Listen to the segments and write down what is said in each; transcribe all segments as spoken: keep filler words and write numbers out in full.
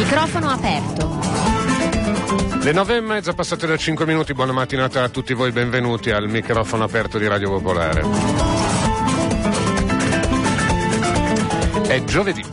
Microfono aperto. Le nove e mezza passate da cinque minuti, buona mattinata a tutti voi, benvenuti al microfono aperto di Radio Popolare. È giovedì.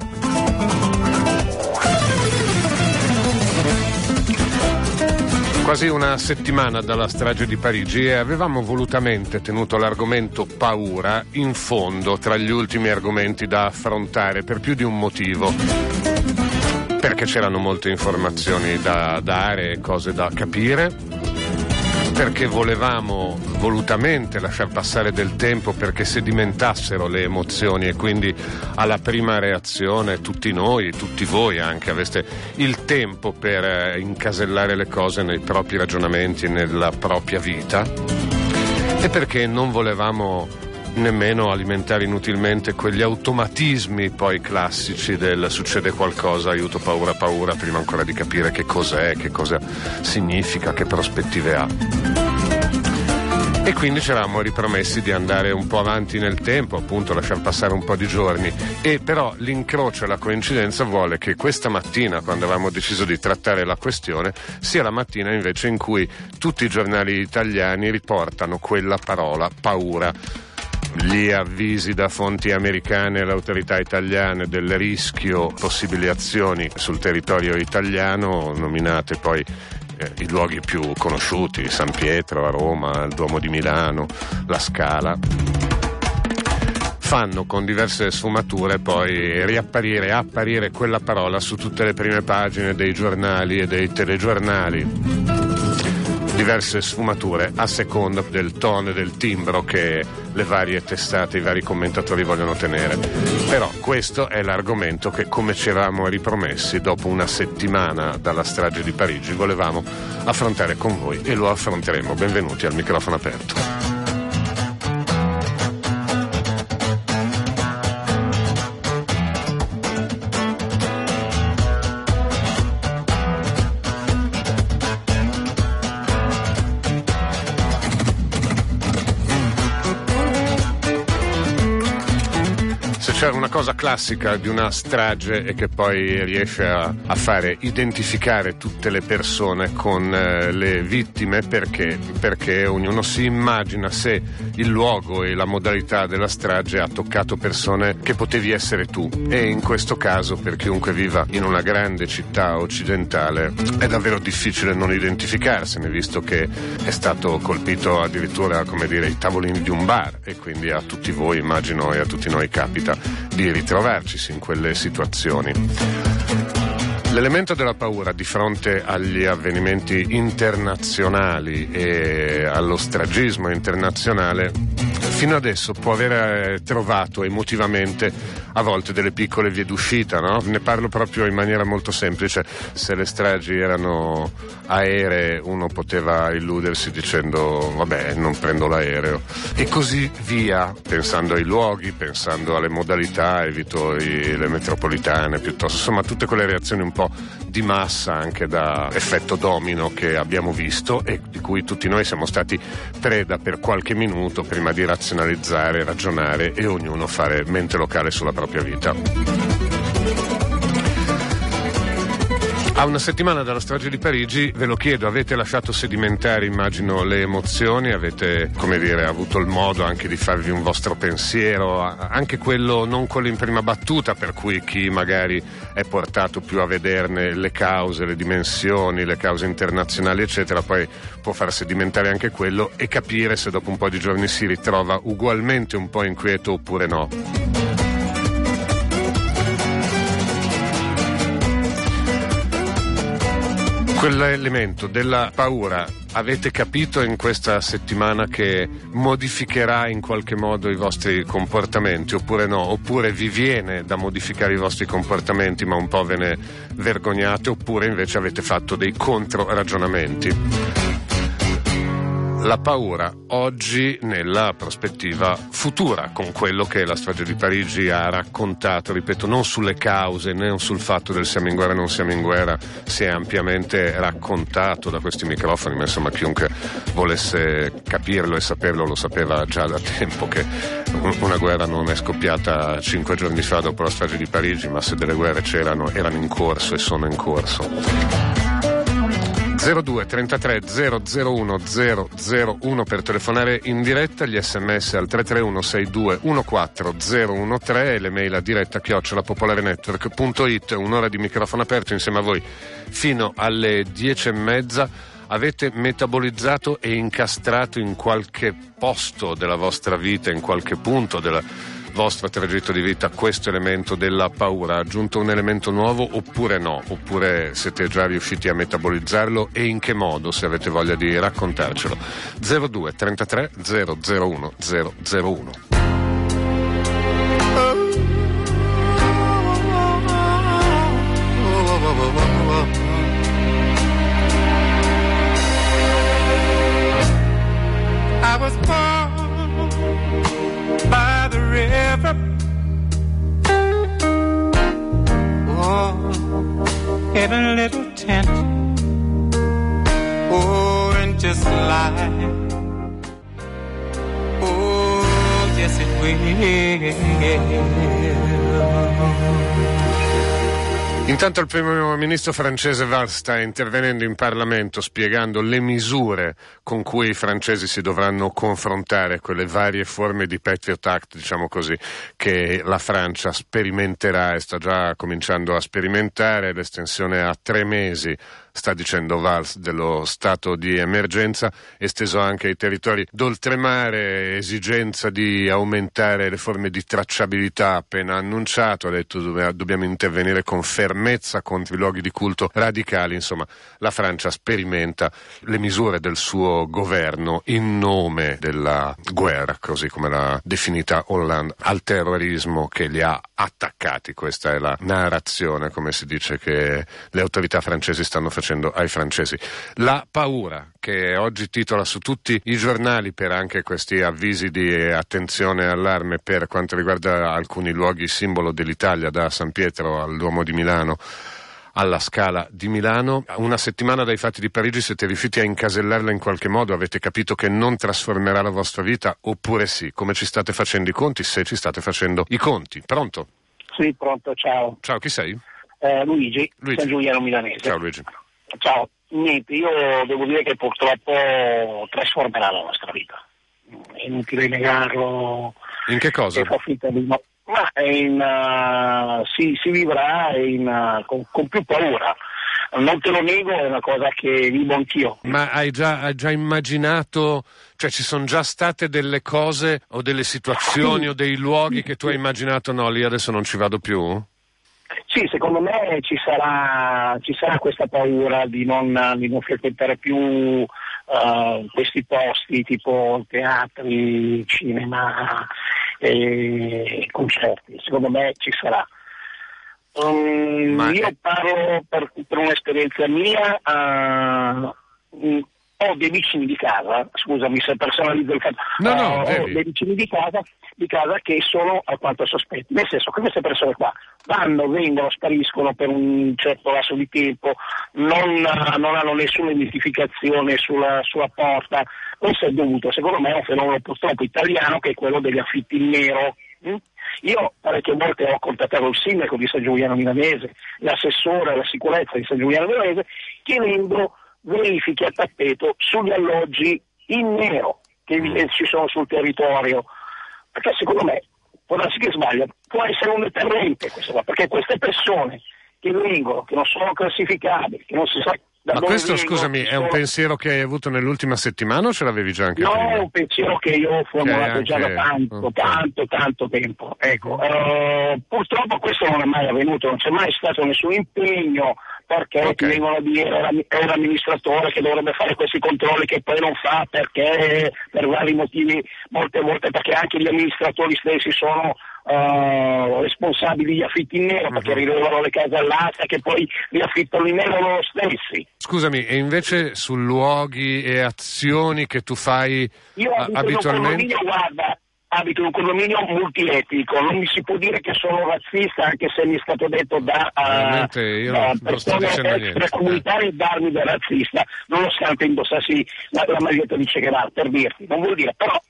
Quasi una settimana dalla strage di Parigi e avevamo volutamente tenuto l'argomento paura in fondo tra gli ultimi argomenti da affrontare per più di un motivo. Perché c'erano molte informazioni da dare e cose da capire, perché volevamo volutamente lasciar passare del tempo perché sedimentassero le emozioni e quindi alla prima reazione tutti noi, tutti voi anche, aveste il tempo per incasellare le cose nei propri ragionamenti e nella propria vita, e perché non volevamo nemmeno alimentare inutilmente quegli automatismi poi classici del succede qualcosa, aiuto, paura, paura, prima ancora di capire che cos'è, che cosa significa, che prospettive ha. E quindi ci eravamo ripromessi di andare un po' avanti nel tempo, appunto lasciar passare un po' di giorni, e però l'incrocio e la coincidenza vuole che questa mattina, quando avevamo deciso di trattare la questione, sia la mattina invece in cui tutti i giornali italiani riportano quella parola, paura. Gli avvisi da fonti americane alle autorità italiane del rischio, possibili azioni sul territorio italiano, nominate poi eh, i luoghi più conosciuti, San Pietro a Roma, il Duomo di Milano, la Scala, fanno con diverse sfumature poi riapparire, apparire quella parola su tutte le prime pagine dei giornali e dei telegiornali. Diverse sfumature a seconda del tono e del timbro che le varie testate, i vari commentatori vogliono tenere. Però questo è l'argomento che, come ci eravamo ripromessi, dopo una settimana dalla strage di Parigi volevamo affrontare con voi e lo affronteremo. Benvenuti al microfono aperto. C'è una cosa classica di una strage e che poi riesce a, a fare identificare tutte le persone con eh, le vittime, perché? Perché ognuno si immagina se il luogo e la modalità della strage ha toccato persone che potevi essere tu, e in questo caso per chiunque viva in una grande città occidentale è davvero difficile non identificarsene, visto che è stato colpito addirittura, come dire, i tavolini di un bar, e quindi a tutti voi, immagino, e a tutti noi capita di ritrovarci in quelle situazioni. L'elemento della paura di fronte agli avvenimenti internazionali e allo stragismo internazionale fino adesso può aver trovato emotivamente a volte delle piccole vie d'uscita, no? Ne parlo proprio in maniera molto semplice. Se le stragi erano aeree, uno poteva illudersi dicendo vabbè, non prendo l'aereo, e così via, pensando ai luoghi, pensando alle modalità, evito i, le metropolitane piuttosto, insomma tutte quelle reazioni un po' di massa, anche da effetto domino, che abbiamo visto e di cui tutti noi siamo stati preda per qualche minuto prima di razionalizzare, ragionare e ognuno fare mente locale sulla propria vita. A una settimana dalla strage di Parigi, ve lo chiedo, avete lasciato sedimentare, immagino, le emozioni, avete, come dire, avuto il modo anche di farvi un vostro pensiero, anche quello non quello in prima battuta, per cui chi magari è portato più a vederne le cause, le dimensioni, le cause internazionali eccetera, poi può far sedimentare anche quello e capire se dopo un po' di giorni si ritrova ugualmente un po' inquieto oppure no. Quell'elemento della paura, avete capito in questa settimana che modificherà in qualche modo i vostri comportamenti oppure no? Oppure vi viene da modificare i vostri comportamenti ma un po' ve ne vergognate, oppure invece avete fatto dei controragionamenti? La paura oggi nella prospettiva futura, con quello che la strage di Parigi ha raccontato, ripeto, non sulle cause, né sul fatto del siamo in guerra o non siamo in guerra, si è ampiamente raccontato da questi microfoni, ma insomma chiunque volesse capirlo e saperlo lo sapeva già da tempo che una guerra non è scoppiata cinque giorni fa dopo la strage di Parigi, ma se delle guerre c'erano, erano in corso e sono in corso. zero due trentatré zero zero uno zero zero uno per telefonare in diretta, gli sms al tre tre uno sei due uno quattro zero uno tre e le mail a diretta chiocciola popolarenetwork punto it. Un'ora di microfono aperto insieme a voi fino alle dieci e mezza. Avete metabolizzato e incastrato in qualche posto della vostra vita, in qualche punto della vostro tragitto di vita, questo elemento della paura? Ha aggiunto un elemento nuovo oppure no? Oppure siete già riusciti a metabolizzarlo e in che modo, se avete voglia di raccontarcelo? zero due trentatré zero zero uno zero zero uno. I was born by the river, oh, in a little tent, oh, and just like, oh, yes it will. Intanto il primo ministro francese Valls sta intervenendo in Parlamento spiegando le misure con cui i francesi si dovranno confrontare, quelle varie forme di Patriot Act, diciamo così, che la Francia sperimenterà e sta già cominciando a sperimentare, l'estensione a tre mesi, sta dicendo Valls, dello stato di emergenza, esteso anche ai territori d'oltremare, esigenza di aumentare le forme di tracciabilità appena annunciato, ha detto dobbiamo intervenire con fermezza contro i luoghi di culto radicali. Insomma, la Francia sperimenta le misure del suo governo in nome della guerra, così come l'ha definita Hollande, al terrorismo che li ha attaccati. Questa è la narrazione, come si dice, che le autorità francesi stanno facendo ai francesi. La paura, che oggi titola su tutti i giornali per anche questi avvisi di attenzione e allarme per quanto riguarda alcuni luoghi simbolo dell'Italia, da San Pietro al Duomo di Milano alla Scala di Milano. Una settimana dai fatti di Parigi siete riusciti a incasellarla in qualche modo? Avete capito che non trasformerà la vostra vita oppure sì? Come ci state facendo i conti, se ci state facendo i conti? Pronto? Sì, pronto, ciao. Ciao, chi sei? Eh, Luigi, Luigi. San Giuliano Milanese. Ciao Luigi. Ciao, niente, io devo dire che purtroppo trasformerà la nostra vita. È inutile negarlo. In che cosa? E fa finta di no. Ma in, uh, si, si vivrà in, uh, con, con più paura. Non te lo nego, è una cosa che vivo anch'io. Ma hai già, hai già immaginato, cioè ci sono già state delle cose o delle situazioni sì. o dei luoghi che tu hai immaginato no, lì adesso non ci vado più? Sì, secondo me ci sarà, ci sarà questa paura di non, di non frequentare più uh, questi posti tipo teatri, cinema e concerti. Secondo me ci sarà. Um, Ma io è... parlo per, per un'esperienza mia. Uh, ho dei vicini di casa, scusami se personalizzo il fatto, no, no, uh, ho devi. dei vicini di casa, di casa che sono alquanto sospetti, nel senso che queste persone qua vanno, vengono, spariscono per un certo lasso di tempo, non, non hanno nessuna identificazione sulla, sulla porta. Questo è dovuto, secondo me, a un fenomeno purtroppo italiano che è quello degli affitti in nero. Mm? Io parecchie volte ho contattato il sindaco di San Giuliano Milanese, l'assessore alla sicurezza di San Giuliano Milanese, chiedendo verifiche a tappeto sugli alloggi in nero che ci sono sul territorio, perché secondo me, può darsi che sbaglia, può essere un deterrente questo qua, perché queste persone che vengono, che non sono classificabili, che non si sa da Ma dove questo, vengono, scusami, è un sono... pensiero che hai avuto nell'ultima settimana o ce l'avevi già anche no, prima? No, è un pensiero che io ho formulato anche... già da tanto, okay. tanto, tanto tempo. Ecco, uh, purtroppo questo non è mai avvenuto, non c'è mai stato nessun impegno, perché okay. ti vengono a dire è l'amministratore che dovrebbe fare questi controlli che poi non fa, perché per vari motivi, molte volte perché anche gli amministratori stessi sono uh, responsabili di affitti in nero, uh-huh. perché rilevano le case all'asta che poi li affittano in nero loro stessi. Scusami, e invece su luoghi e azioni che tu fai Io a- abitualmente? Io guarda, abito in un condominio multietnico, non mi si può dire che sono razzista, anche se mi è stato detto da, uh, io da non sto dicendo niente. extracomunitarie darmi da razzista, nonostante indossassi la, la maglietta di Che Guevara, per dirti, non vuol dire, però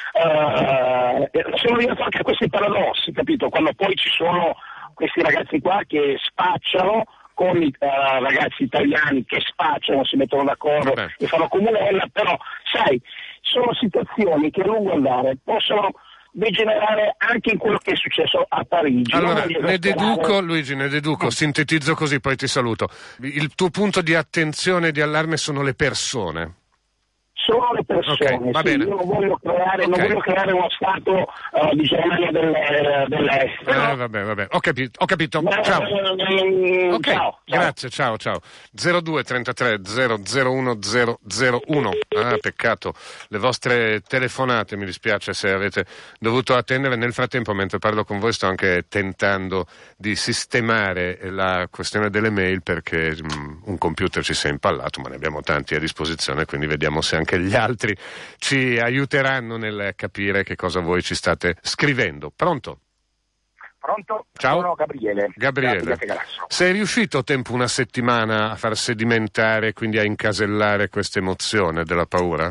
uh, sono arrivato anche a questi paradossi, capito? Quando poi ci sono questi ragazzi qua che spacciano con i uh, ragazzi italiani che spacciano, si mettono d'accordo Vabbè. e fanno comunella, però sai, sono situazioni che a lungo andare possono degenerare anche in quello che è successo a Parigi. Allora, ne deduco, Luigi, ne deduco, sintetizzo così, poi ti saluto. Il tuo punto di attenzione e di allarme sono le persone. Sono le persone, okay, va sì, bene. io non voglio creare, okay. non voglio creare uno stato uh, di Germania del, dell'est. Eh, vabbè, vabbè, ho capito, ho capito. Ma, ciao. Um, okay. ciao. Grazie, ciao, ciao. zero due trentatré zero zero uno zero zero uno. Ah, peccato. Le vostre telefonate, mi dispiace se avete dovuto attendere. Nel frattempo, mentre parlo con voi, sto anche tentando di sistemare la questione delle mail perché um, un computer ci si è impallato, ma ne abbiamo tanti a disposizione, quindi vediamo se anche gli altri ci aiuteranno nel capire che cosa voi ci state scrivendo. Pronto? Pronto? Ciao. Sono Gabriele. Gabriele. Sei riuscito a tempo una settimana a far sedimentare, quindi a incasellare questa emozione della paura?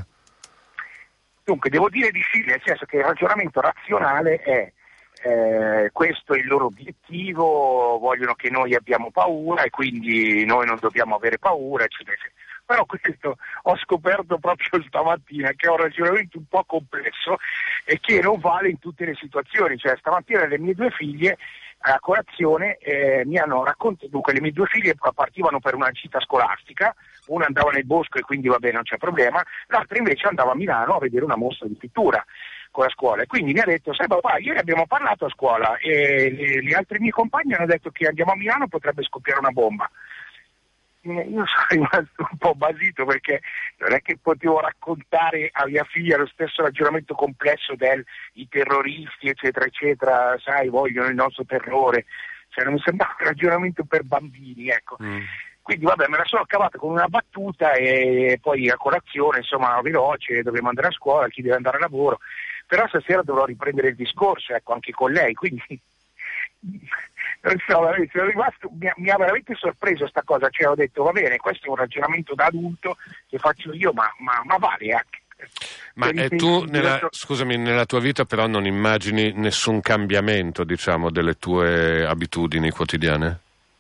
Dunque, devo dire di sì, nel senso che il ragionamento razionale è eh, questo è il loro obiettivo, vogliono che noi abbiamo paura e quindi noi non dobbiamo avere paura, eccetera, eccetera. Però questo ho scoperto proprio stamattina che è un ragionamento un po' complesso e che non vale in tutte le situazioni. Cioè stamattina le mie due figlie a colazione eh, mi hanno raccontato, dunque le mie due figlie partivano per una gita scolastica, una andava nel bosco e quindi vabbè non c'è problema, l'altra invece andava a Milano a vedere una mostra di pittura con la scuola e quindi mi ha detto, sai papà, ieri abbiamo parlato a scuola e le, le altre mie compagne hanno detto che andiamo a Milano potrebbe scoppiare una bomba. Io sono rimasto un po' basito perché non è che potevo raccontare a mia figlia lo stesso ragionamento complesso del i terroristi eccetera eccetera, sai, vogliono il nostro terrore, cioè non mi sembrava un ragionamento per bambini, ecco. Mm. Quindi vabbè, me la sono cavata con una battuta e poi a colazione, insomma, veloce, dobbiamo andare a scuola, chi deve andare a lavoro, però stasera dovrò riprendere il discorso, ecco, anche con lei, quindi non so, sono rimasto, mi ha, mi ha veramente sorpreso sta cosa, cioè ho detto va bene, questo è un ragionamento da adulto che faccio io, ma, ma, ma vale anche. Ma e tu, nella, scusami, nella tua vita però non immagini nessun cambiamento, diciamo, delle tue abitudini quotidiane?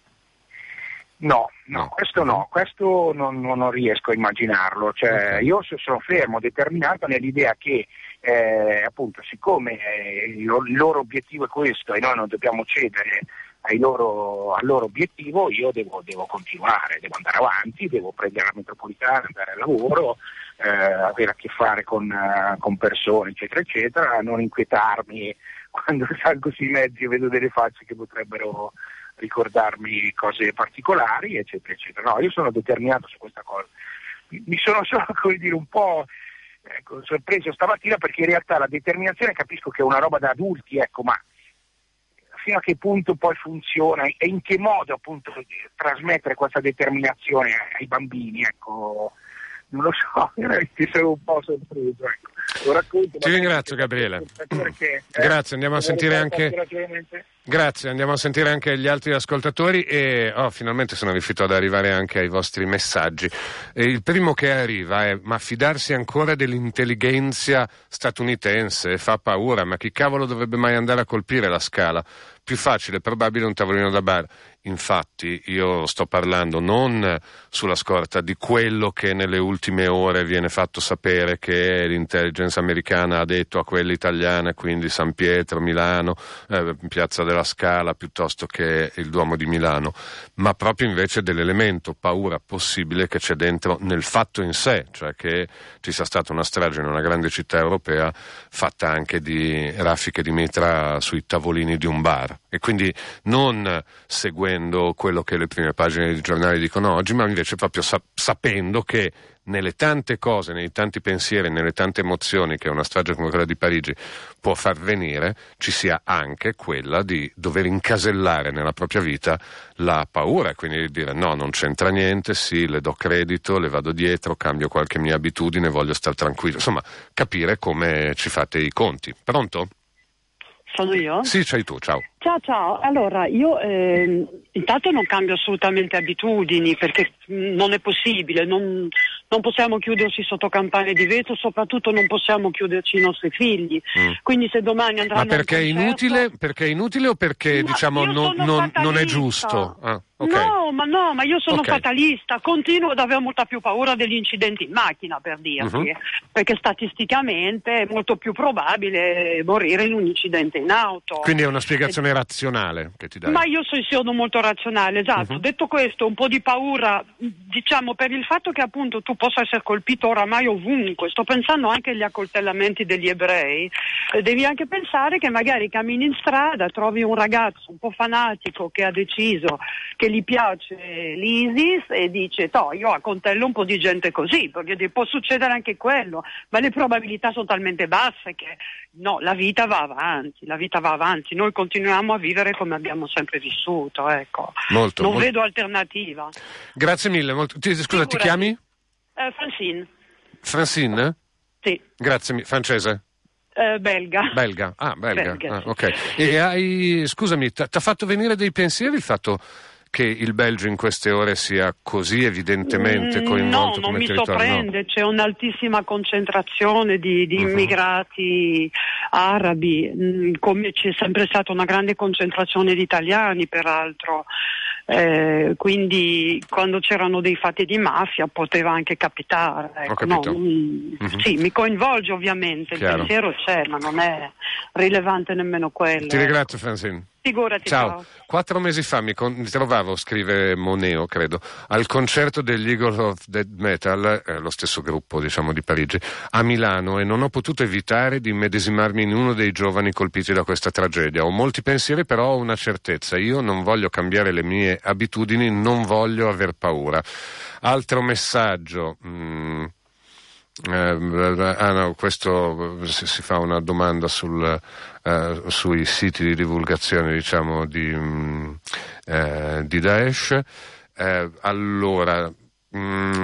No, no, no, questo no, questo non, non riesco a immaginarlo, cioè okay. Io sono fermo, determinato nell'idea che eh, appunto siccome eh, il loro obiettivo è questo e noi non dobbiamo cedere ai loro, al loro obiettivo, io devo, devo continuare, devo andare avanti, devo prendere la metropolitana, andare al lavoro, eh, avere a che fare con, uh, con persone eccetera eccetera, non inquietarmi quando salgo sui mezzi e vedo delle facce che potrebbero ricordarmi cose particolari eccetera eccetera. No, io sono determinato su questa cosa. Mi sono solo, come dire, un po' ecco, sorpreso stamattina perché in realtà la determinazione capisco che è una roba da adulti, ecco, ma fino a che punto poi funziona e in che modo appunto trasmettere questa determinazione ai bambini, ecco, non lo so, veramente sono un po' sorpreso, ecco. Lo racconto, ti ringrazio Gabriele, perché, eh, grazie, andiamo a sentire anche grazie, andiamo a sentire anche gli altri ascoltatori e oh, finalmente sono riuscito ad arrivare anche ai vostri messaggi. E il primo che arriva è: ma fidarsi ancora dell'intelligenza statunitense fa paura, ma chi cavolo dovrebbe mai andare a colpire la Scala? Più facile, probabile un tavolino da bar. Infatti io sto parlando non sulla scorta di quello che nelle ultime ore viene fatto sapere che l'intelligence americana ha detto a quella italiana, quindi San Pietro, Milano, eh, Piazza della Scala piuttosto che il Duomo di Milano, ma proprio invece dell'elemento paura possibile che c'è dentro nel fatto in sé, cioè che ci sia stata una strage in una grande città europea fatta anche di raffiche di mitra sui tavolini di un bar. E quindi non seguendo quello che le prime pagine dei giornali dicono oggi, ma invece proprio sa- sapendo che nelle tante cose, nei tanti pensieri, nelle tante emozioni che una strage come quella di Parigi può far venire, ci sia anche quella di dover incasellare nella propria vita la paura, e quindi di dire no, non c'entra niente, sì, le do credito, le vado dietro, cambio qualche mia abitudine, voglio stare tranquillo, insomma, capire come ci fate i conti. Pronto? Sono io? Sì, sei tu, ciao. Ciao, ciao. Allora, io eh, intanto non cambio assolutamente abitudini, perché mh, non è possibile, non, non possiamo chiuderci sotto campane di vetro, soprattutto non possiamo chiuderci i nostri figli. Mm. Quindi se domani andranno Ma perché a è un concerto... inutile? Perché è inutile o perché, Ma diciamo, non, non, non è giusto? Ah, okay. No, ma no, ma io sono okay. fatalista, continuo ad avere molta più paura degli incidenti in macchina, per dirti, uh-huh. perché statisticamente è molto più probabile morire in un incidente in auto. Quindi è una spiegazione razionale che ti dai. Ma io so, sono molto razionale, esatto. Uh-huh. Detto questo, un po' di paura, diciamo, per il fatto che appunto tu possa essere colpito oramai ovunque. Sto pensando anche agli accoltellamenti degli ebrei. Eh, devi anche pensare che magari cammini in strada, trovi un ragazzo un po' fanatico che ha deciso che gli piace l'ISIS e dice toh, io accoltello un po' di gente così, perché può succedere anche quello, ma le probabilità sono talmente basse che no, la vita va avanti, la vita va avanti, noi continuiamo a vivere come abbiamo sempre vissuto, ecco. Molto, non molto... vedo alternativa. Grazie mille. Molto... Ti, scusa, Figurati. Ti chiami? Eh, Francine. Francine? Sì. Grazie, francese? Eh, belga. Belga, ah, belga. belga ah, sì. Ok. E hai, scusami, ti ha fatto venire dei pensieri il fatto che il Belgio in queste ore sia così evidentemente coinvolto mm, come no, territorio? Non mi sorprende, no? C'è un'altissima concentrazione di, di uh-huh. immigrati arabi, mm, come c'è sempre stata una grande concentrazione di italiani peraltro. Eh, quindi quando c'erano dei fatti di mafia poteva anche capitare, ecco. Ho capito. No, mm, uh-huh. Sì, mi coinvolge ovviamente. Chiaro. Il pensiero c'è, ma non è rilevante nemmeno quello. Ti ringrazio, Francine. Figurati. Ciao. Ciao. Quattro mesi fa mi, con- mi trovavo, scrive Moneo, credo, al concerto degli Eagles of Death Metal, eh, lo stesso gruppo, diciamo, di Parigi, a Milano, e non ho potuto evitare di immedesimarmi in uno dei giovani colpiti da questa tragedia. Ho molti pensieri, però ho una certezza: io non voglio cambiare le mie abitudini, non voglio aver paura. Altro messaggio. Mm. Eh, ah no, questo si, si fa una domanda sul, eh, sui siti di divulgazione, diciamo, di, mh, eh, di Daesh. Eh, allora, mh,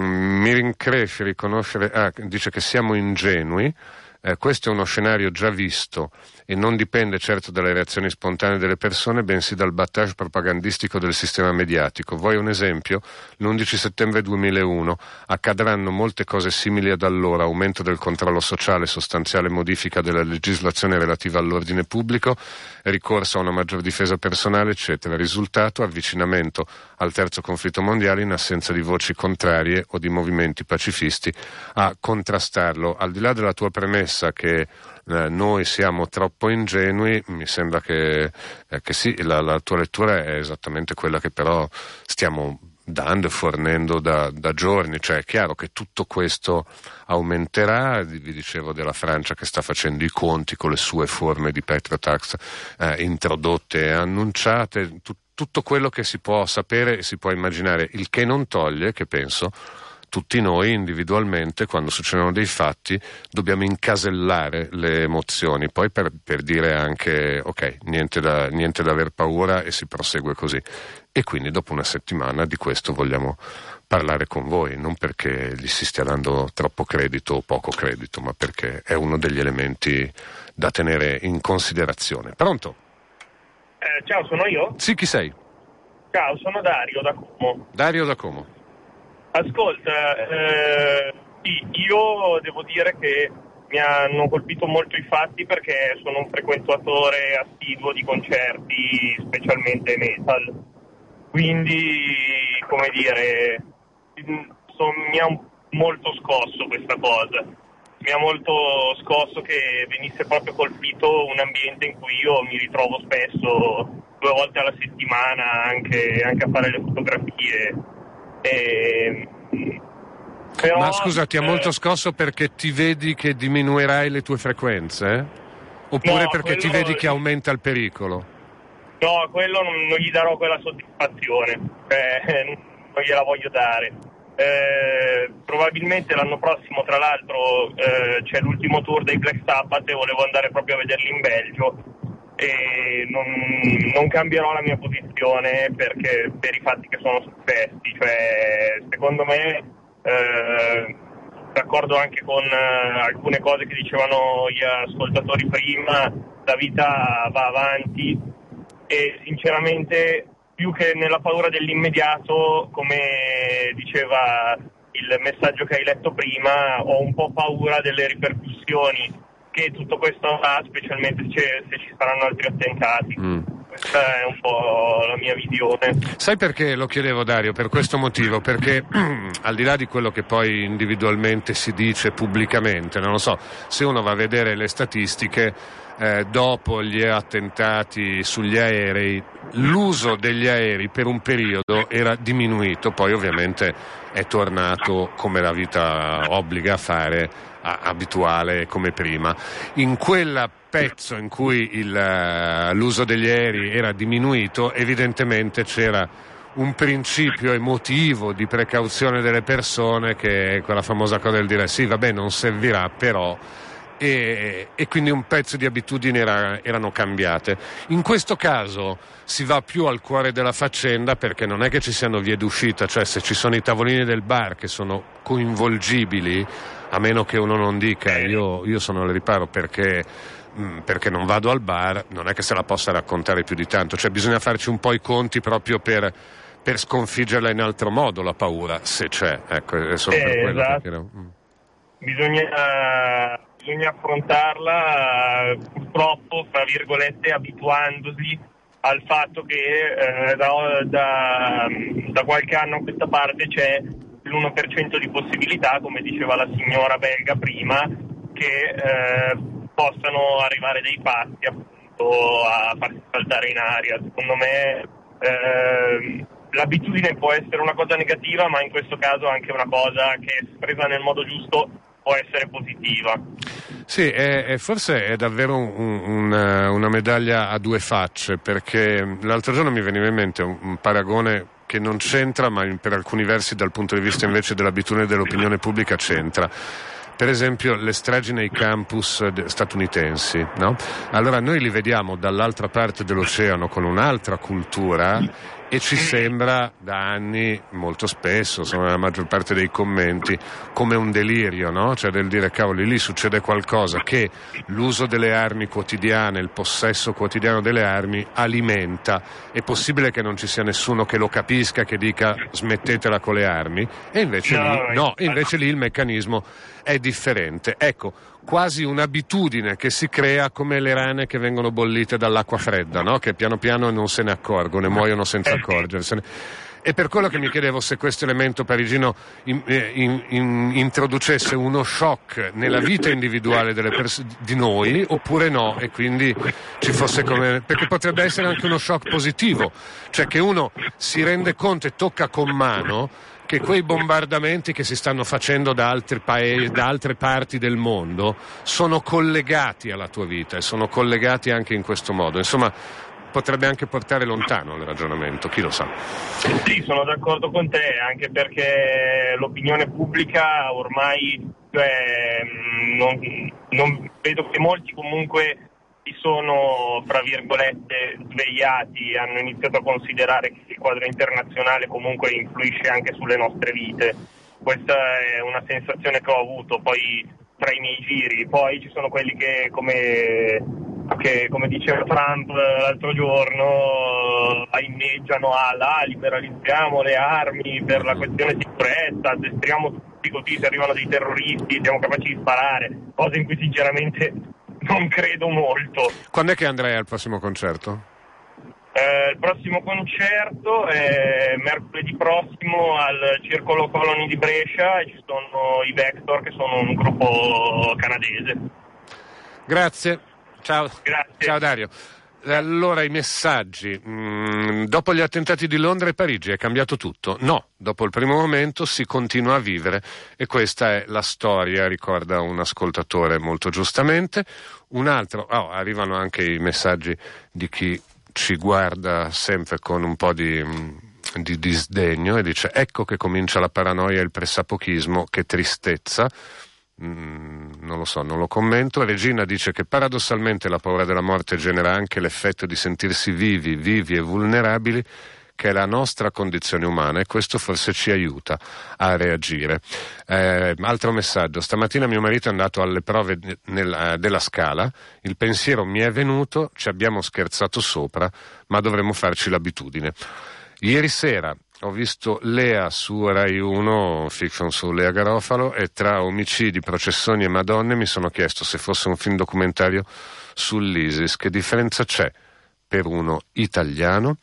mi rincresce riconoscere, ah, dice che siamo ingenui. Eh, questo è uno scenario già visto e non dipende certo dalle reazioni spontanee delle persone, bensì dal battage propagandistico del sistema mediatico. Vuoi un esempio? L'undici settembre duemilauno accadranno molte cose simili ad allora: aumento del controllo sociale, sostanziale modifica della legislazione relativa all'ordine pubblico, ricorso a una maggior difesa personale, eccetera. Risultato: avvicinamento al terzo conflitto mondiale in assenza di voci contrarie o di movimenti pacifisti a contrastarlo. Al di là della tua premessa che eh, noi siamo troppo ingenui, mi sembra che, eh, che sì, la, la tua lettura è esattamente quella che però stiamo dando e fornendo da, da giorni. Cioè è chiaro che tutto questo aumenterà. Vi dicevo della Francia che sta facendo i conti con le sue forme di petrotax eh, introdotte e annunciate, Tut- tutto quello che si può sapere e si può immaginare, il che non toglie che penso tutti noi individualmente, quando succedono dei fatti, dobbiamo incasellare le emozioni, poi per, per dire anche ok, niente da, niente da aver paura e si prosegue così. E quindi dopo una settimana di questo vogliamo parlare con voi, non perché gli si stia dando troppo credito o poco credito, ma perché è uno degli elementi da tenere in considerazione. Pronto? Eh, ciao, sono io? Sì, chi sei? Ciao, sono Dario da Como. Dario da Como. Ascolta, eh, io devo dire che mi hanno colpito molto i fatti perché sono un frequentatore assiduo di concerti, specialmente metal. Quindi, come dire, son, mi ha molto scosso questa cosa. Mi ha molto scosso che venisse proprio colpito un ambiente in cui io mi ritrovo spesso, due volte alla settimana, anche, anche a fare le fotografie. E, però, ma scusa, ti ha eh, molto scosso perché ti vedi che diminuirai le tue frequenze? Oppure no, perché ti quello... vedi che aumenta il pericolo? No, quello non, non gli darò quella soddisfazione, eh, non gliela voglio dare. Eh, probabilmente l'anno prossimo, tra l'altro, eh, c'è l'ultimo tour dei Black Sabbath e volevo andare proprio a vederli in Belgio, e non, non cambierò la mia posizione perché per i fatti che sono successi. Cioè, secondo me, eh, d'accordo anche con eh, alcune cose che dicevano gli ascoltatori prima, la vita va avanti e sinceramente, più che nella paura dell'immediato, come diceva il messaggio che hai letto prima, ho un po' paura delle ripercussioni che tutto questo ha, specialmente se, se ci saranno altri attentati. Mm. Questa è un po' la mia visione. Sai perché lo chiedevo, Dario? Per questo motivo, perché al di là di quello che poi individualmente si dice pubblicamente, non lo so, se uno va a vedere le statistiche, Eh, dopo gli attentati sugli aerei, l'uso degli aerei per un periodo era diminuito, poi ovviamente è tornato, come la vita obbliga a fare, a, abituale come prima. In quella pezzo in cui il, uh, l'uso degli aerei era diminuito, evidentemente c'era un principio emotivo di precauzione delle persone, che è quella famosa cosa del dire sì, vabbè, non servirà, però. E, e quindi un pezzo di abitudini era, erano cambiate. In questo caso si va più al cuore della faccenda, perché non è che ci siano vie d'uscita, cioè se ci sono i tavolini del bar che sono coinvolgibili, a meno che uno non dica io, io sono al riparo perché, mh, perché non vado al bar, non è che se la possa raccontare più di tanto, cioè bisogna farci un po' i conti proprio per, per sconfiggerla in altro modo, la paura, se c'è, ecco, è solo eh, per quello esatto. che era... mm. Bisogna, bisogna affrontarla, purtroppo, fra virgolette, abituandosi al fatto che eh, da, da, da qualche anno a questa parte c'è l'uno per cento di possibilità, come diceva la signora belga prima, che eh, possano arrivare dei pazzi appunto a farsi saltare in aria. Secondo me eh, l'abitudine può essere una cosa negativa, ma in questo caso anche una cosa che, presa nel modo giusto, può essere positiva. Sì, è, è, forse è davvero un, una, una medaglia a due facce, perché l'altro giorno mi veniva in mente un, un paragone che non c'entra, ma in, per alcuni versi dal punto di vista invece dell'abitudine dell'opinione pubblica c'entra. Per esempio le stragi nei campus statunitensi, no? Allora noi li vediamo dall'altra parte dell'oceano con un'altra cultura e ci sembra da anni, molto spesso, insomma la maggior parte dei commenti, come un delirio, no? Cioè del dire cavoli, lì succede qualcosa che l'uso delle armi quotidiane, il possesso quotidiano delle armi alimenta. È possibile che non ci sia nessuno che lo capisca, che dica smettetela con le armi, e invece no, lì, no, invece lì il meccanismo è differente. Ecco, quasi un'abitudine che si crea, come le rane che vengono bollite dall'acqua fredda, no? Che piano piano non se ne accorgono e muoiono senza accorgersene. E per quello che mi chiedevo se questo elemento parigino in, in, in, introducesse uno shock nella vita individuale delle pers- di noi, oppure no, e quindi ci fosse come... perché potrebbe essere anche uno shock positivo, cioè che uno si rende conto e tocca con mano che quei bombardamenti che si stanno facendo da altri paesi, da altre parti del mondo, sono collegati alla tua vita e sono collegati anche in questo modo. Insomma, potrebbe anche portare lontano il ragionamento, chi lo sa. Sì, sono d'accordo con te, anche perché l'opinione pubblica ormai, cioè, non, non vedo che molti comunque si sono, fra virgolette, svegliati, hanno iniziato a considerare che il quadro internazionale comunque influisce anche sulle nostre vite. Questa è una sensazione che ho avuto poi tra i miei giri. Poi ci sono quelli che, come, che, come diceva Trump l'altro giorno, inneggiano alla liberalizziamo le armi per la questione sicurezza, addestriamo tutti così, se arrivano dei terroristi siamo capaci di sparare, cose in cui sinceramente non credo molto. Quando è che andrai al prossimo concerto? Eh, il prossimo concerto è mercoledì prossimo al Circolo Coloni di Brescia e ci sono i Vector, che sono un gruppo canadese. Grazie. Ciao. Grazie. Ciao Dario. Allora, i messaggi. Mm, dopo gli attentati di Londra e Parigi è cambiato tutto? No, dopo il primo momento si continua a vivere e questa è la storia, ricorda un ascoltatore molto giustamente. Un altro, oh, arrivano anche i messaggi di chi ci guarda sempre con un po' di, di disdegno e dice: ecco che comincia la paranoia e il pressapochismo, che tristezza. Mm, non lo so, non lo commento. Regina dice che paradossalmente la paura della morte genera anche l'effetto di sentirsi vivi, vivi e vulnerabili, che è la nostra condizione umana, e questo forse ci aiuta a reagire. Eh, altro messaggio: stamattina mio marito è andato alle prove nel, della Scala, il pensiero mi è venuto, ci abbiamo scherzato sopra, ma dovremmo farci l'abitudine. Ieri sera ho visto Lea su Rai uno, fiction su Lea Garofalo, e tra omicidi, processioni e madonne mi sono chiesto se fosse un film documentario sull'ISIS. Che differenza c'è per uno italiano?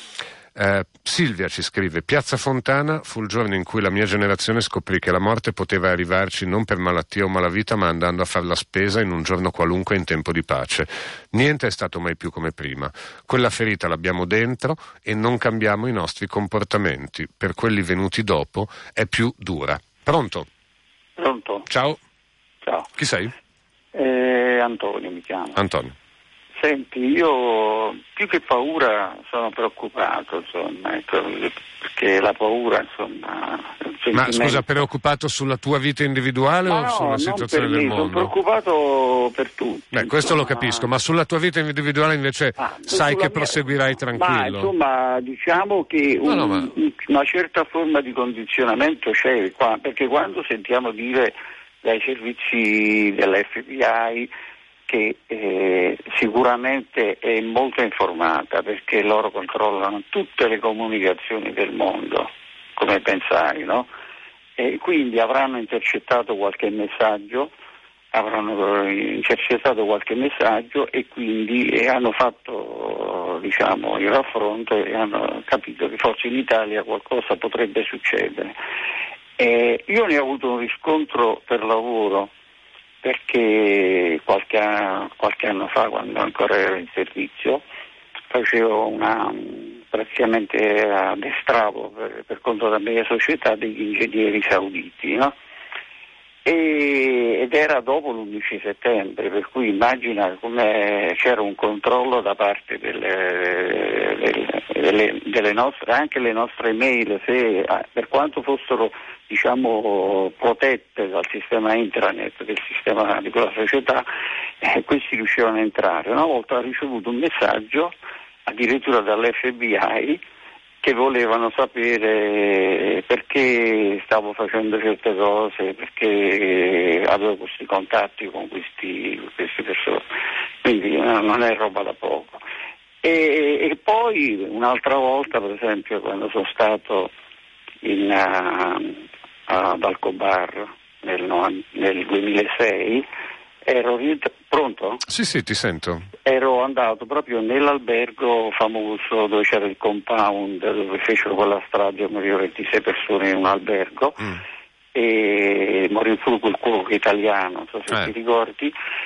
Eh, Silvia ci scrive: Piazza Fontana fu il giorno in cui la mia generazione scoprì che la morte poteva arrivarci non per malattia o malavita, ma andando a fare la spesa in un giorno qualunque in tempo di pace. Niente è stato mai più come prima. Quella ferita l'abbiamo dentro e non cambiamo i nostri comportamenti. Per quelli venuti dopo è più dura. Pronto? Pronto? Ciao. Ciao. Chi sei? Eh, Antonio mi chiamo. Antonio. Senti, io più che paura sono preoccupato, insomma, ecco, perché la paura, insomma... Ma scusa, preoccupato sulla tua vita individuale ma o no, sulla situazione non per del me, mondo? Sono preoccupato per tutti. Beh, questo insomma. lo capisco, ma sulla tua vita individuale invece ah, sai che mia... proseguirai tranquillo. Ma insomma, diciamo che un, no, no, ma... una certa forma di condizionamento c'è qua, perché quando sentiamo dire dai servizi dell'F B I che eh, sicuramente è molto informata, perché loro controllano tutte le comunicazioni del mondo, come pensai, no? E quindi avranno intercettato qualche messaggio, avranno intercettato qualche messaggio e quindi e hanno fatto, diciamo, il raffronto e hanno capito che forse in Italia qualcosa potrebbe succedere. E io ne ho avuto un riscontro per lavoro, perché qualche, qualche anno fa, quando ancora ero in servizio, facevo una, praticamente addestravo per, per conto della mia società degli ingegneri sauditi, no? E, ed era dopo l'undici settembre, per cui immagina come c'era un controllo da parte delle, delle, delle, delle nostre, anche le nostre mail, se, per quanto fossero, diciamo, protette dal sistema intranet del sistema di quella società, eh, questi riuscivano a entrare. Una volta ho ricevuto un messaggio addirittura dall'F B I che volevano sapere perché stavo facendo certe cose, perché avevo questi contatti con questi, queste persone, quindi non è roba da poco. E, e poi un'altra volta, per esempio, quando sono stato in, uh, ad Alcobar nel, nel duemilasei, ero rientrato. Pronto? Sì, sì, ti sento. Ero andato proprio nell'albergo famoso dove c'era il compound, dove fecero quella strage, morirono ventisei persone in un albergo, mm. e morì pure quel cuoco italiano, non so se eh. ti ricordi.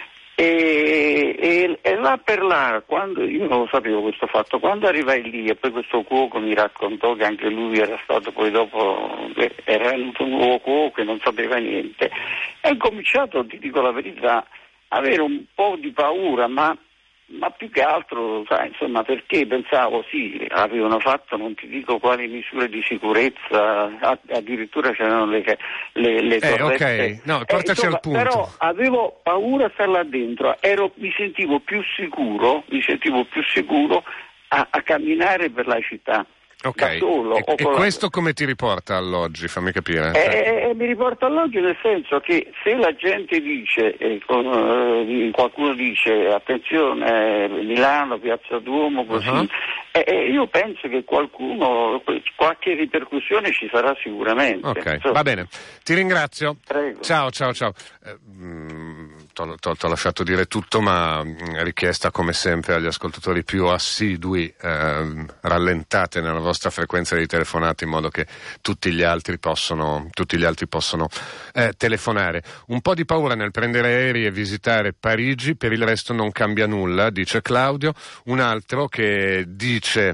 E, e, e là per là, quando io non lo sapevo questo fatto, quando arrivai lì e poi questo cuoco mi raccontò che anche lui era stato poi dopo, era venuto un nuovo cuoco che non sapeva niente, e ho cominciato, ti dico la verità, avere un po' di paura, ma, ma più che altro, sai, insomma, perché pensavo sì, avevano fatto non ti dico quali misure di sicurezza, addirittura c'erano le, le, le torrette. Eh, ok, no, portaci eh, insomma, al punto. Però avevo paura a stare là dentro, ero, mi sentivo più sicuro, mi sentivo più sicuro a, a camminare per la città. Ok, da solo, e, o e con questo la... come ti riporta all'oggi? Fammi capire. Eh, eh, eh, mi riporta all'oggi nel senso che se la gente dice, eh, con, eh, qualcuno dice attenzione Milano, Piazza Duomo, così, uh-huh. eh, eh, io penso che qualcuno, qualche ripercussione ci sarà sicuramente. Ok, so. Va bene, ti ringrazio. Prego. Ciao, ciao, ciao. Eh, mm, Ti ho lasciato dire tutto, ma mh, richiesta come sempre agli ascoltatori più assidui, eh, rallentate nella vostra frequenza di telefonate in modo che tutti gli altri possono, tutti gli altri possono eh, telefonare. Un po' di paura nel prendere aerei e visitare Parigi, per il resto non cambia nulla, dice Claudio. Un altro che dice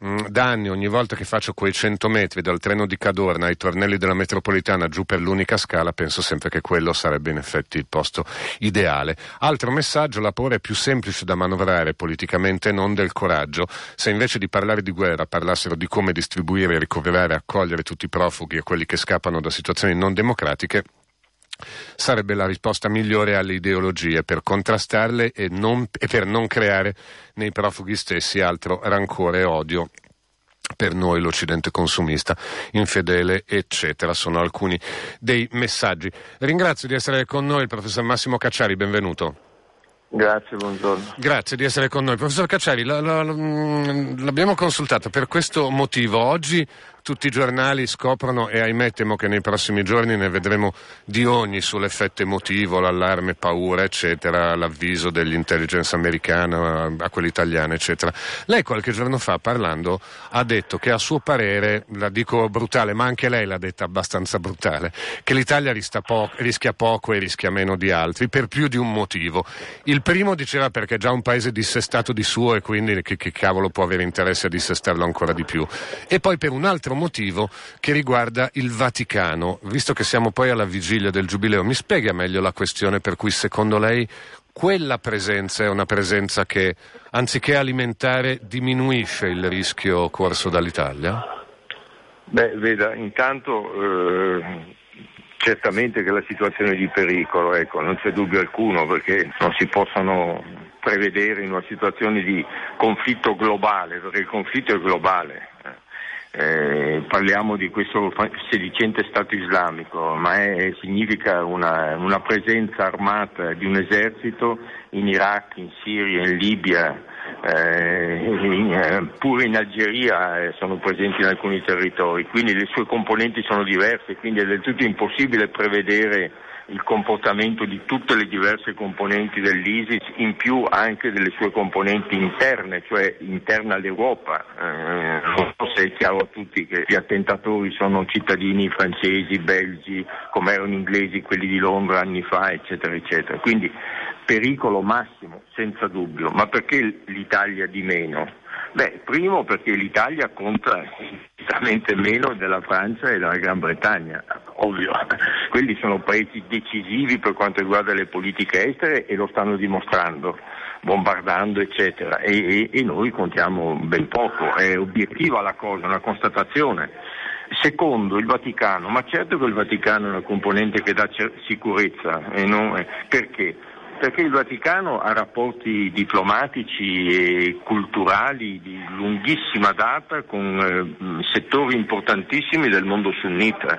Da anni, ogni volta che faccio quei cento metri dal treno di Cadorna ai tornelli della metropolitana giù per l'unica scala, penso sempre che quello sarebbe in effetti il posto ideale. Altro messaggio: la paura è più semplice da manovrare politicamente, non del coraggio. Se invece di parlare di guerra parlassero di come distribuire, ricoverare e accogliere tutti i profughi e quelli che scappano da situazioni non democratiche, sarebbe la risposta migliore alle ideologie, per contrastarle e, non, e per non creare nei profughi stessi altro rancore e odio per noi, l'Occidente consumista, infedele, eccetera. Sono alcuni dei messaggi. Ringrazio di essere con noi il professor Massimo Cacciari, benvenuto. Grazie, buongiorno. Grazie di essere con noi. Professor Cacciari, la, la, la, l'abbiamo consultato per questo motivo. Oggi tutti i giornali scoprono, e ahimè temo che nei prossimi giorni ne vedremo di ogni, sull'effetto emotivo, l'allarme, paura, eccetera, l'avviso dell'intelligence americana a, a quella italiana, eccetera. Lei qualche giorno fa, parlando, ha detto che a suo parere, la dico brutale, ma anche lei l'ha detta abbastanza brutale, che l'Italia rischia, po- rischia poco e rischia meno di altri, per più di un motivo. Il primo, diceva, perché è già un paese dissestato di suo e quindi che, che cavolo può avere interesse a dissestarlo ancora di più. E poi per un altro motivo che riguarda il Vaticano. Visto che siamo poi alla vigilia del Giubileo, mi spiega meglio la questione per cui secondo lei quella presenza è una presenza che, anziché alimentare, diminuisce il rischio corso dall'Italia? Beh, veda, intanto eh, certamente che la situazione è di pericolo, ecco, non c'è dubbio alcuno, perché non si possono prevedere in una situazione di conflitto globale, perché il conflitto è globale. Eh, parliamo di questo sedicente Stato islamico, ma è, significa una, una presenza armata di un esercito in Iraq, in Siria, in Libia, eh, in, eh, pure in Algeria eh, sono presenti in alcuni territori, quindi le sue componenti sono diverse, quindi è del tutto impossibile prevedere il comportamento di tutte le diverse componenti dell'ISIS, in più anche delle sue componenti interne, cioè interne all'Europa. Eh, non so se è chiaro a tutti che gli attentatori sono cittadini francesi, belgi, come erano inglesi quelli di Londra anni fa, eccetera, eccetera. Quindi pericolo massimo, senza dubbio. Ma perché l'Italia di meno? Beh, primo perché l'Italia conta sicuramente meno della Francia e della Gran Bretagna, ovvio. Quelli sono paesi decisivi per quanto riguarda le politiche estere e lo stanno dimostrando, bombardando, eccetera. E, e, e noi contiamo ben poco, è obiettiva la cosa, una constatazione. Secondo, il Vaticano, ma certo che il Vaticano è una componente che dà sicurezza, e non, perché? Perché il Vaticano ha rapporti diplomatici e culturali di lunghissima data con eh, settori importantissimi del mondo sunnita,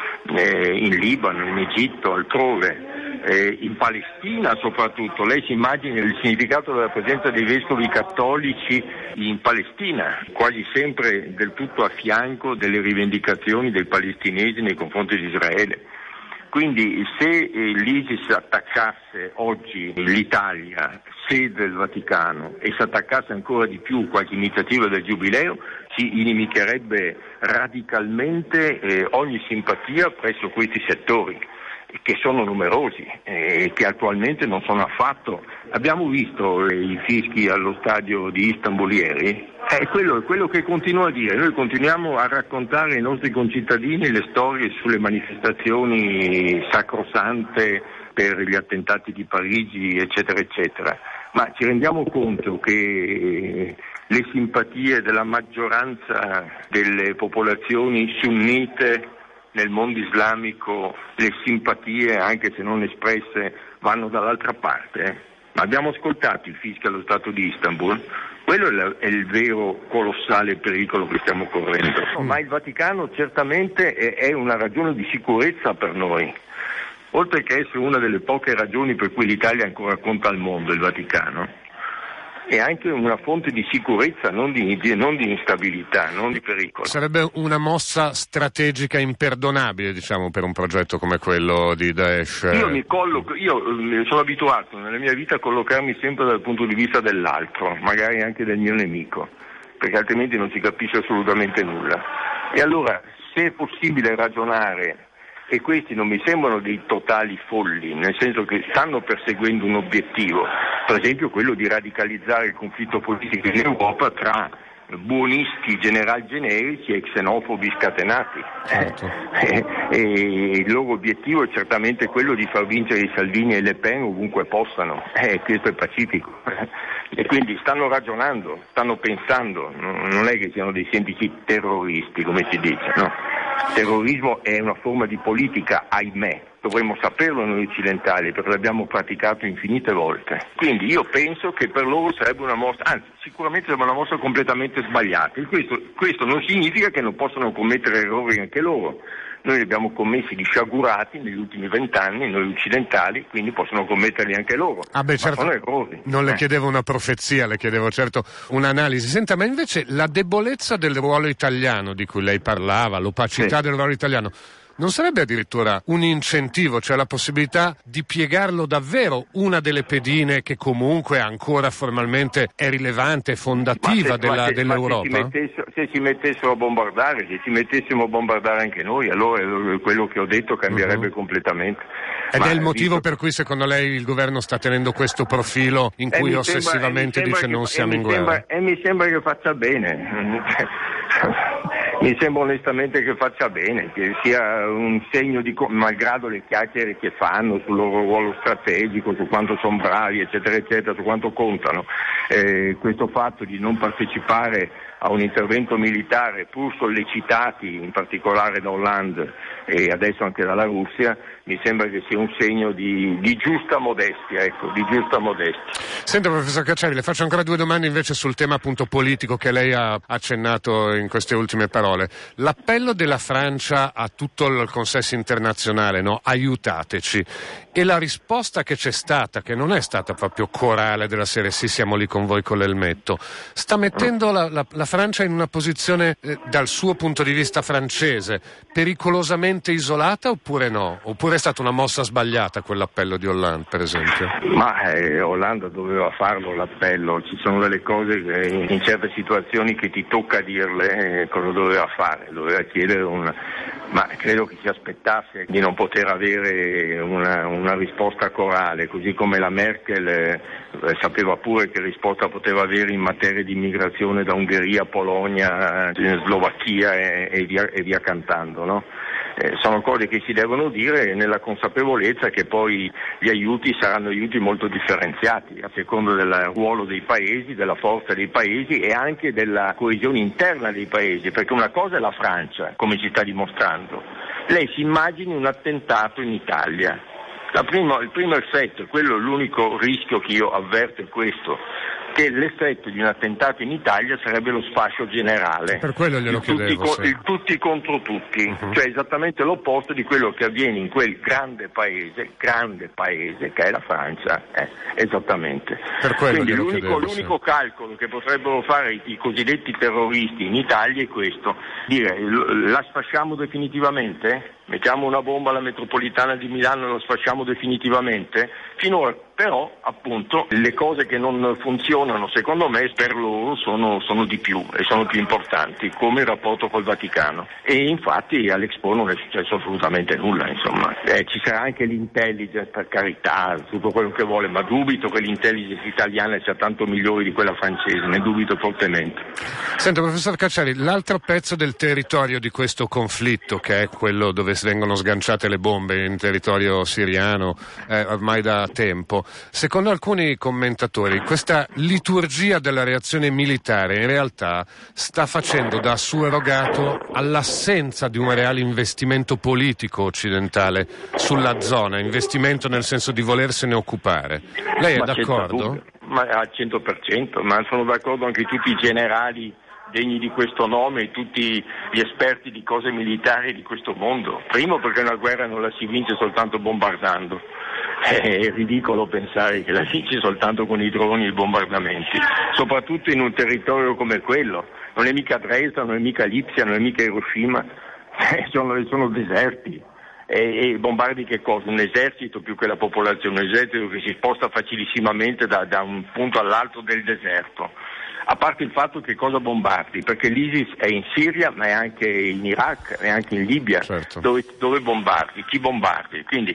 eh, in Libano, in Egitto, altrove, eh, in Palestina soprattutto. Lei si immagina il significato della presenza dei vescovi cattolici in Palestina, quasi sempre del tutto a fianco delle rivendicazioni dei palestinesi nei confronti di Israele. Quindi se eh, l'ISIS attaccasse oggi l'Italia, sede del Vaticano, e si attaccasse ancora di più qualche iniziativa del Giubileo, si inimicherebbe radicalmente eh, ogni simpatia presso questi settori, che sono numerosi e eh, che attualmente non sono affatto. Abbiamo visto eh, i fischi allo stadio di Istanbul ieri, è quello, è quello che continuo a dire. Noi continuiamo a raccontare ai nostri concittadini le storie sulle manifestazioni sacrosante per gli attentati di Parigi, eccetera, eccetera, ma ci rendiamo conto che le simpatie della maggioranza delle popolazioni sunnite nel mondo islamico, le simpatie, anche se non espresse, vanno dall'altra parte. Ma abbiamo ascoltato il fischio allo Stato di Istanbul, quello è il vero colossale pericolo che stiamo correndo. Ma il Vaticano certamente è una ragione di sicurezza per noi, oltre che essere una delle poche ragioni per cui l'Italia ancora conta al mondo, il Vaticano. È anche una fonte di sicurezza, non di, non di instabilità, non di pericolo. Sarebbe una mossa strategica imperdonabile, diciamo, per un progetto come quello di Daesh. Io mi colloco, io sono abituato nella mia vita a collocarmi sempre dal punto di vista dell'altro, magari anche del mio nemico, perché altrimenti non si capisce assolutamente nulla. E allora, se è possibile ragionare, e questi non mi sembrano dei totali folli, nel senso che stanno perseguendo un obiettivo, per esempio quello di radicalizzare il conflitto politico in Europa tra buonisti general generici e xenofobi scatenati. Certo. Eh, e il loro obiettivo è certamente quello di far vincere i Salvini e Le Pen ovunque possano, eh, questo è pacifico. E quindi stanno ragionando, stanno pensando, non è che siano dei semplici terroristi, come si dice, no? Il terrorismo è una forma di politica, ahimè. Dovremmo saperlo noi occidentali perché l'abbiamo praticato infinite volte. Quindi io penso che per loro sarebbe una mossa, anzi sicuramente sarebbe una mossa completamente sbagliata. E questo, questo non significa che non possano commettere errori anche loro. Noi li abbiamo commessi di sciagurati negli ultimi vent'anni, noi occidentali, quindi possono commetterli anche loro. Ah beh, certo, ma sono errori. Non le eh. chiedevo una profezia, le chiedevo certo un'analisi. Senta, ma invece la debolezza del ruolo italiano di cui lei parlava, l'opacità sì. del ruolo italiano, non sarebbe addirittura un incentivo, cioè la possibilità di piegarlo davvero una delle pedine che comunque ancora formalmente è rilevante, fondativa se, della, se, dell'Europa? Se si, mettessero, se si mettessero a bombardare, se ci mettessimo a bombardare anche noi, allora quello che ho detto cambierebbe uh-huh. completamente. Ed Ma è il motivo visto... per cui secondo lei il governo sta tenendo questo profilo in cui eh, ossessivamente sembra, dice che, non siamo in sembra, guerra? E mi sembra che faccia bene. Mi sembra onestamente che faccia bene, che sia un segno di, malgrado le chiacchiere che fanno sul loro ruolo strategico, su quanto sono bravi, eccetera, eccetera, su quanto contano, eh, questo fatto di non partecipare a un intervento militare pur sollecitati in particolare da Hollande e adesso anche dalla Russia, mi sembra che sia un segno di, di giusta modestia, ecco, di giusta modestia. Senta, professor Cacciari, le faccio ancora due domande invece sul tema appunto politico che lei ha accennato in queste ultime parole. L'appello della Francia a tutto il consesso internazionale, no? Aiutateci. E la risposta che c'è stata, che non è stata proprio corale della serie sì siamo lì con voi con l'elmetto, sta mettendo la, la, la Francia in una posizione eh, dal suo punto di vista francese pericolosamente isolata oppure no? Oppure è stata una mossa sbagliata quell'appello di Hollande, per esempio? Ma eh, Hollande doveva farlo l'appello, ci sono delle cose che in certe situazioni che ti tocca dirle, eh, cosa doveva fare? Doveva chiedere un... ma credo che si aspettasse di non poter avere una, una risposta corale, così come la Merkel eh, sapeva pure che risposta poteva avere in materia di immigrazione da Ungheria, Polonia, Slovacchia e, e, via, e via cantando, no? Eh, sono cose che si devono dire nella consapevolezza che poi gli aiuti saranno aiuti molto differenziati a seconda del ruolo dei paesi, della forza dei paesi e anche della coesione interna dei paesi, perché una cosa è la Francia, come ci sta dimostrando. Lei si immagini un attentato in Italia. La prima, il primo effetto, quello è l'unico rischio che io avverto, è questo, che l'effetto di un attentato in Italia sarebbe lo sfascio generale. Per quello glielo il tutti, chiedevo, co- sì. il tutti contro tutti, uh-huh. cioè esattamente l'opposto di quello che avviene in quel grande paese, grande paese che è la Francia, eh, esattamente. Per quello Quindi glielo l'unico, chiedevo, l'unico sì. calcolo che potrebbero fare i, i cosiddetti terroristi in Italia è questo, dire l- la sfasciamo definitivamente? Mettiamo una bomba alla metropolitana di Milano e la sfasciamo definitivamente? Finora però appunto le cose che non funzionano secondo me per loro sono, sono di più e sono più importanti, come il rapporto col Vaticano, e infatti all'Expo non è successo assolutamente nulla, insomma. Eh, ci sarà anche l'intelligence, per carità, tutto quello che vuole, ma dubito che l'intelligence italiana sia tanto migliore di quella francese, ne dubito fortemente. Senta, professor Cacciari, l'altro pezzo del territorio di questo conflitto, che è quello dove vengono sganciate le bombe in territorio siriano eh, ormai da tempo, secondo alcuni commentatori questa liturgia della reazione militare in realtà sta facendo da surrogato all'assenza di un reale investimento politico occidentale sulla zona, investimento nel senso di volersene occupare. Lei è ma d'accordo? Ma al cento per cento, ma sono d'accordo anche tutti i generali degni di questo nome e tutti gli esperti di cose militari di questo mondo. Primo perché una guerra non la si vince soltanto bombardando, è ridicolo pensare che la vinci soltanto con i droni e i bombardamenti, soprattutto in un territorio come quello. Non è mica Dresda, non è mica Lipsia, non è mica Hiroshima, sono, sono deserti. E, e bombardi che cosa? Un esercito più che la popolazione, un esercito che si sposta facilissimamente da, da un punto all'altro del deserto. A parte il fatto che cosa bombardi, perché l'ISIS è in Siria ma è anche in Iraq, è anche in Libia, certo. dove, dove bombardi, chi bombardi, quindi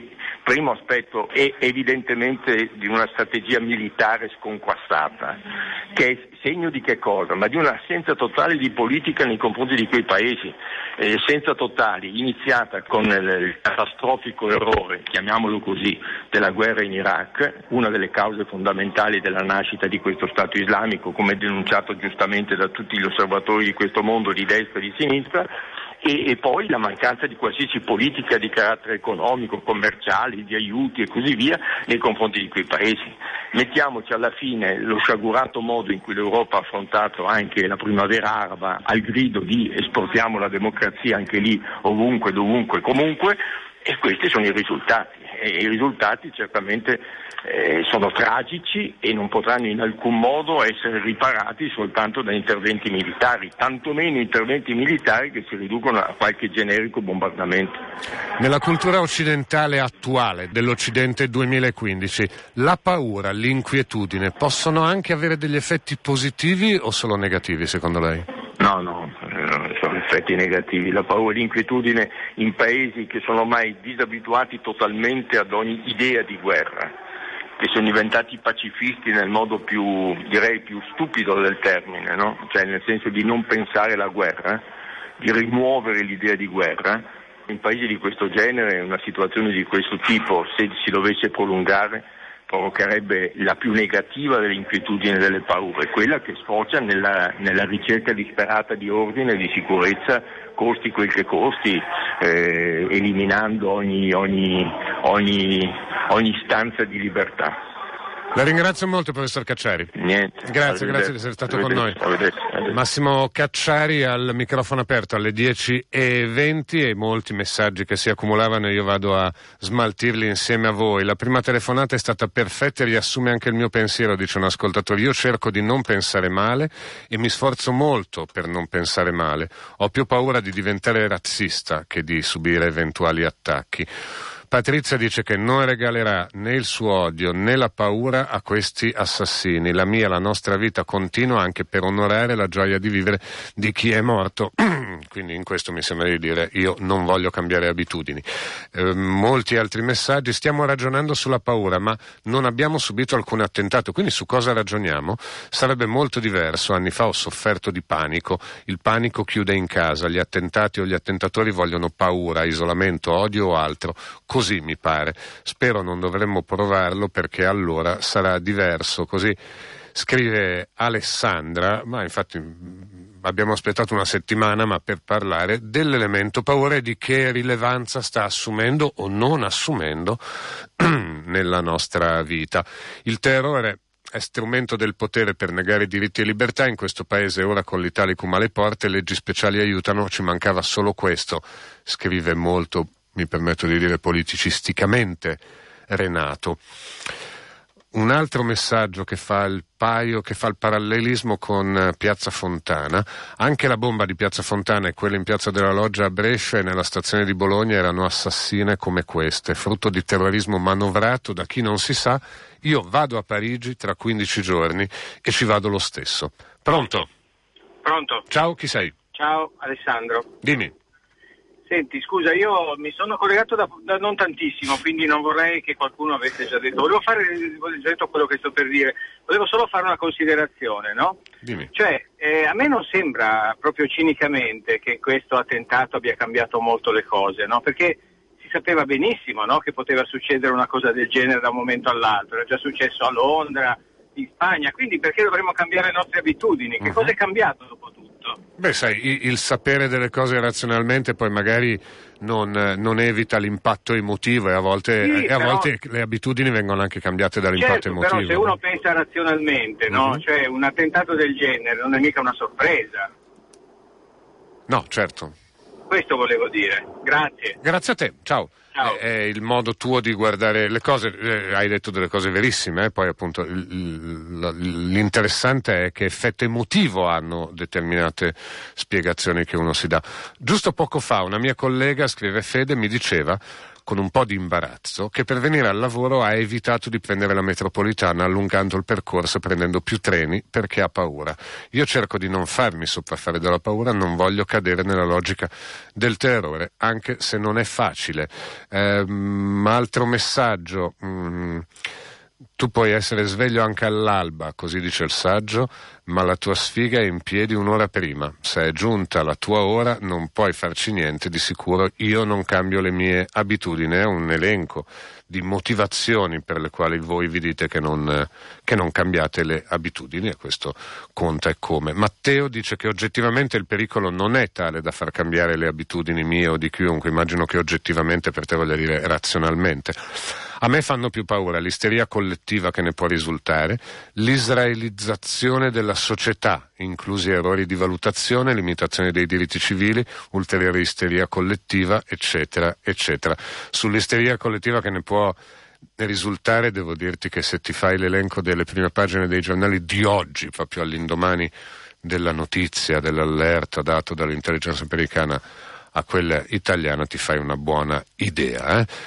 Primo aspetto è evidentemente di una strategia militare sconquassata, che è segno di che cosa? Ma di un'assenza totale di politica nei confronti di quei paesi, eh, assenza totale, iniziata con il, il catastrofico errore, chiamiamolo così, della guerra in Iraq, una delle cause fondamentali della nascita di questo Stato islamico, come denunciato giustamente da tutti gli osservatori di questo mondo, di destra e di sinistra, E, e poi la mancanza di qualsiasi politica di carattere economico, commerciale, di aiuti e così via nei confronti di quei paesi. Mettiamoci alla fine lo sciagurato modo in cui l'Europa ha affrontato anche la primavera araba al grido di esportiamo la democrazia anche lì, ovunque, dovunque, comunque, e questi sono i risultati. E i risultati certamente eh, sono tragici e non potranno in alcun modo essere riparati soltanto da interventi militari, tantomeno interventi militari che si riducono a qualche generico bombardamento. Nella cultura occidentale attuale, dell'Occidente duemilaquindici, la paura, l'inquietudine possono anche avere degli effetti positivi o solo negativi secondo lei? No, no, sono effetti negativi. La paura e l'inquietudine in paesi che sono ormai disabituati totalmente ad ogni idea di guerra, che sono diventati pacifisti nel modo più, direi, più stupido del termine, no? Cioè nel senso di non pensare alla guerra, di rimuovere l'idea di guerra. In paesi di questo genere una situazione di questo tipo, se si dovesse prolungare, provocherebbe la più negativa delle inquietudini e delle paure, quella che sfocia nella, nella ricerca disperata di ordine e di sicurezza, costi quel che costi, eh, eliminando ogni, ogni, ogni, ogni istanza di libertà. La ringrazio molto, professor Cacciari. Niente. Grazie, grazie di essere stato con noi. Arrivederci, arrivederci. Massimo Cacciari al microfono aperto alle dieci e venti e molti messaggi che si accumulavano e io vado a smaltirli insieme a voi. La prima telefonata è stata perfetta e riassume anche il mio pensiero, dice un ascoltatore. Io cerco di non pensare male e mi sforzo molto per non pensare male. Ho più paura di diventare razzista che di subire eventuali attacchi. Patrizia dice che non regalerà né il suo odio né la paura a questi assassini. La mia, la nostra vita continua anche per onorare la gioia di vivere di chi è morto. Quindi in questo mi sembra di dire io non voglio cambiare abitudini. Eh, molti altri messaggi. Stiamo ragionando sulla paura, ma non abbiamo subito alcun attentato. Quindi su cosa ragioniamo? Sarebbe molto diverso. Anni fa ho sofferto di panico. Il panico chiude in casa. Gli attentati o gli attentatori vogliono paura, isolamento, odio o altro. Così mi pare. Spero non dovremmo provarlo perché allora sarà diverso. Così scrive Alessandra, ma infatti abbiamo aspettato una settimana ma per parlare dell'elemento paura e di che rilevanza sta assumendo o non assumendo nella nostra vita. Il terrore è strumento del potere per negare diritti e libertà. In questo paese ora con l'Italicum alle porte leggi speciali aiutano, ci mancava solo questo, scrive molto, mi permetto di dire politicisticamente, Renato. Un altro messaggio che fa il paio, che fa il parallelismo con Piazza Fontana. Anche la bomba di Piazza Fontana e quella in Piazza della Loggia a Brescia e nella stazione di Bologna erano assassine come queste, frutto di terrorismo manovrato da chi non si sa. Io vado a Parigi tra quindici giorni e ci vado lo stesso. Pronto? Pronto? Ciao, chi sei? Ciao, Alessandro. Dimmi. Senti, scusa, io mi sono collegato da, da non tantissimo, quindi non vorrei che qualcuno avesse già detto. Volevo fare, ho già detto quello che sto per dire. Volevo solo fare una considerazione, no? Dimmi. Cioè, eh, a me non sembra proprio cinicamente che questo attentato abbia cambiato molto le cose, no? Perché si sapeva benissimo, no, che poteva succedere una cosa del genere da un momento all'altro. Era già successo a Londra, in Spagna, quindi perché dovremmo cambiare le nostre abitudini? Che uh-huh. cosa è cambiato dopo tutto? Beh, sai, il, il sapere delle cose razionalmente poi magari non, non evita l'impatto emotivo e a volte, sì, e a però, volte le abitudini vengono anche cambiate dall'impatto certo, emotivo. Però se uno pensa razionalmente, no? Uh-huh. Cioè un attentato del genere non è mica una sorpresa. No, certo. Questo volevo dire. Grazie. Grazie a te, ciao. È, è il modo tuo di guardare le cose, eh, hai detto delle cose verissime, eh? Poi appunto l- l- l'interessante è che effetto emotivo hanno determinate spiegazioni che uno si dà. Giusto poco fa una mia collega, scrive Fede, mi diceva con un po' di imbarazzo, che per venire al lavoro ha evitato di prendere la metropolitana, allungando il percorso, prendendo più treni perché ha paura. Io cerco di non farmi sopraffare dalla paura, non voglio cadere nella logica del terrore, anche se non è facile. Ehm, altro messaggio. Mm, Tu puoi essere sveglio anche all'alba, così dice il saggio, ma la tua sfiga è in piedi un'ora prima. Se è giunta la tua ora non puoi farci niente, di sicuro io non cambio le mie abitudini. È un elenco di motivazioni per le quali voi vi dite che non, che non cambiate le abitudini, e questo conta e come. Matteo dice che oggettivamente il pericolo non è tale da far cambiare le abitudini mie o di chiunque, immagino che oggettivamente per te voglia dire razionalmente. A me fanno più paura l'isteria collettiva che ne può risultare, l'israelizzazione della società, inclusi errori di valutazione, limitazione dei diritti civili, ulteriore isteria collettiva, eccetera, eccetera. Sull'isteria collettiva che ne può risultare, devo dirti che se ti fai l'elenco delle prime pagine dei giornali di oggi, proprio all'indomani della notizia, dell'allerta dato dall'intelligence americana a quella italiana, ti fai una buona idea eh?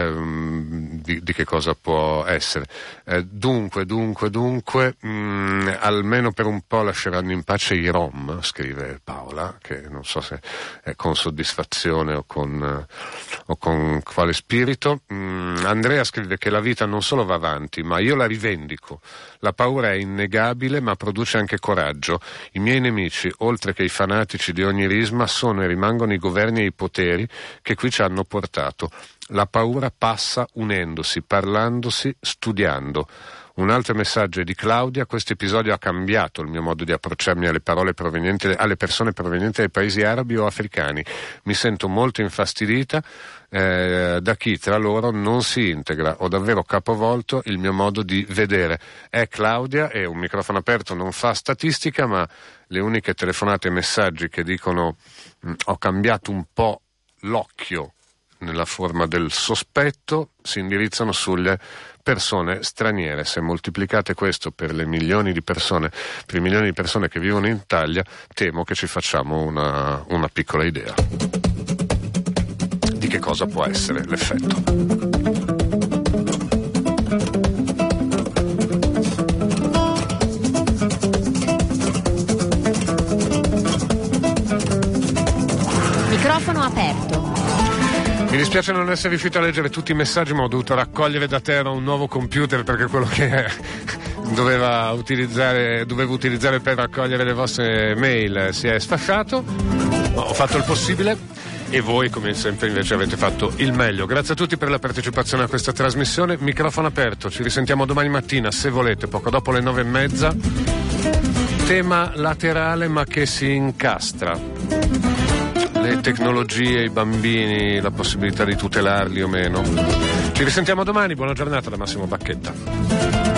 ehm, di, di che cosa può essere. Eh, dunque, dunque, dunque, mh, almeno per un po' lasceranno in pace i Rom, scrive Paola, che non so se è con soddisfazione o con, eh, o con quale spirito. Mh, Andrea scrive che la vita non solo va avanti, ma io la rivendico. La paura è innegabile, ma produce anche coraggio. I miei nemici, oltre che i fanatici di ogni risma, sono e rimangono i governi e i poteri che qui ci hanno portato. La paura passa unendosi, parlandosi, studiando. Un altro messaggio è di Claudia: questo episodio ha cambiato il mio modo di approcciarmi alle parole provenienti, alle persone provenienti dai paesi arabi o africani. Mi sento molto infastidita eh, da chi tra loro non si integra. Ho davvero capovolto il mio modo di vedere. È Claudia, e un microfono aperto non fa statistica, ma le uniche telefonate e messaggi che dicono mh, ho cambiato un po' l'occhio nella forma del sospetto si indirizzano sulle persone straniere. Se moltiplicate questo per le milioni di persone, per i milioni di persone che vivono in Italia, temo che ci facciamo una, una piccola idea di che cosa può essere l'effetto. Microfono aperto. Mi dispiace non essere riuscito a leggere tutti i messaggi, ma ho dovuto raccogliere da terra un nuovo computer perché quello che doveva utilizzare, dovevo utilizzare per raccogliere le vostre mail si è sfasciato. Ho fatto il possibile e voi, come sempre, invece avete fatto il meglio. Grazie a tutti per la partecipazione a questa trasmissione. Microfono aperto, ci risentiamo domani mattina, se volete, poco dopo le nove e mezza. Tema laterale ma che si incastra. Le tecnologie, i bambini, la possibilità di tutelarli o meno. Ci risentiamo domani, buona giornata da Massimo Bacchetta.